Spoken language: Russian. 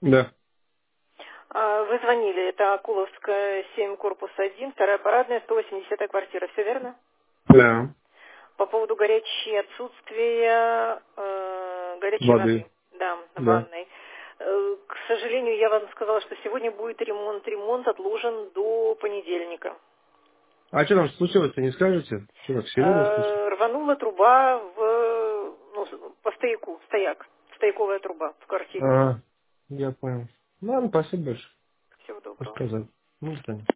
Да. Вы звонили, это Акуловская, 7, корпус 1, вторая парадная, 180-я квартира, все верно? Да. По поводу горячей отсутствия горячей Воды. воды, да, в Да. ванной. К сожалению, я вам сказала, что сегодня будет ремонт. Ремонт отложен до понедельника. А что там случилось-то, не скажете? Что так серьезно? Рванула труба по стояку, стояковая труба в квартире. А, я понял. Ладно, спасибо большое. Всего доброго. Рассказать. Ну, до свидания.